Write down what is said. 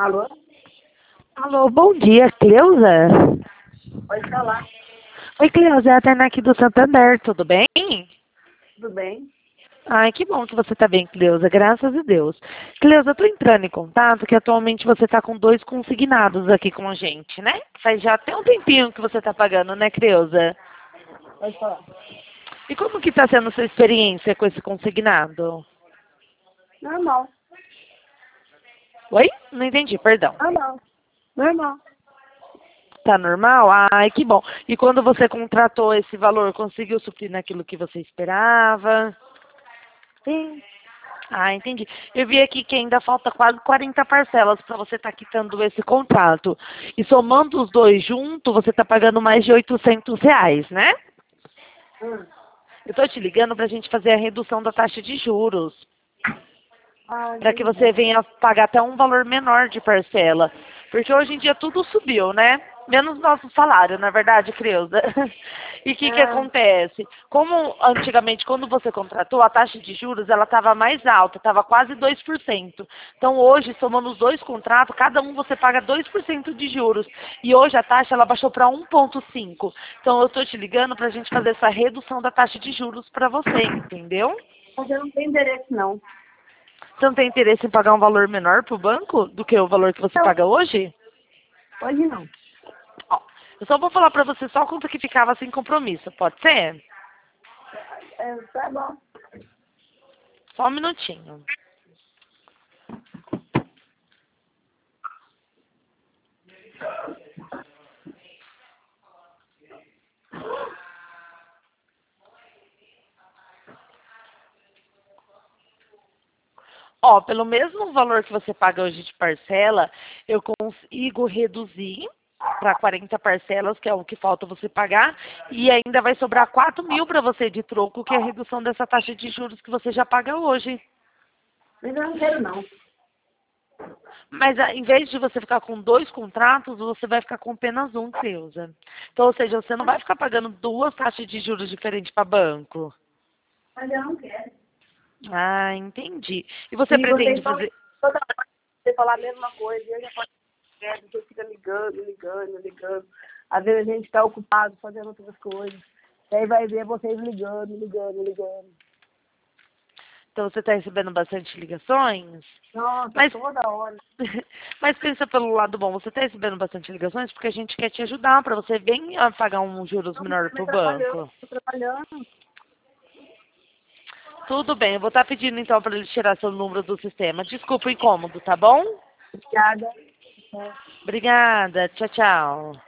Alô? Alô, bom dia, Cleusa? Pode falar. Oi, Cleusa, é a Tainá aqui do Santander, tudo bem? Tudo bem? Ai, que bom que você está bem, Cleusa, graças a Deus. Cleusa, eu tô entrando em contato que atualmente você está com 2 consignados aqui com a gente, né? Faz já até um tempinho que você está pagando, né, Cleusa? Pode falar. E como que está sendo a sua experiência com esse consignado? Normal. Oi? Não entendi, perdão. Normal. Normal. Tá normal? Ai, que bom. E quando você contratou esse valor, conseguiu suprir naquilo que você esperava? Sim. Ah, entendi. Eu vi aqui que ainda falta quase 40 parcelas para você estar quitando esse contrato. E somando os dois juntos, você está pagando mais de R$ 800, né? Hum. Eu estou te ligando para a gente fazer a redução da taxa de juros, Ah, para que entendi. você venha pagar até um valor menor de parcela. Porque hoje em dia tudo subiu, né? Menos nosso salário, na verdade, Creuza. E o que Ah, acontece? Como antigamente, quando você contratou, a taxa de juros ela estava mais alta, estava quase 2%. Então hoje, somando os dois contratos, cada um você paga 2% de juros. E hoje a taxa ela baixou para 1,5%. Então eu estou te ligando para a gente fazer essa redução da taxa de juros para você, entendeu? mas eu não tenho endereço, não. Você não tem interesse em pagar um valor menor para o banco do que o valor que você Não, paga hoje? pode não. Ó, eu só vou falar para você só quanto que ficava sem compromisso, pode ser? É, tá bom. Só um minutinho. Ó, pelo mesmo valor que você paga hoje de parcela, eu consigo reduzir para 40 parcelas, que é o que falta você pagar, e ainda vai sobrar 4.000 para você de troco, que é a redução dessa taxa de juros que você já paga hoje. Mas eu não quero, não. Mas em vez de você ficar com 2 contratos, você vai ficar com apenas um que você usa. Então, ou seja, você não vai ficar pagando 2 taxas de juros diferentes para banco. Mas eu não quero. Ah, entendi. E você E vocês pretende estão fazer... toda hora você falar a mesma coisa. E eu já posso quero, você fica ligando, ligando, ligando. Às vezes a gente está ocupado fazendo outras coisas. E aí vai ver vocês ligando, ligando, ligando. Então, você está recebendo bastante ligações? Nossa, Mas, toda hora. mas pensa pelo lado bom, você está recebendo bastante ligações porque a gente quer te ajudar para você vir a pagar um juros Não, menor mas para o banco. tô trabalhando. Tudo bem, eu vou estar pedindo então para ele tirar seu número do sistema. Desculpa o incômodo, tá bom? Obrigada. É. Obrigada, tchau, tchau.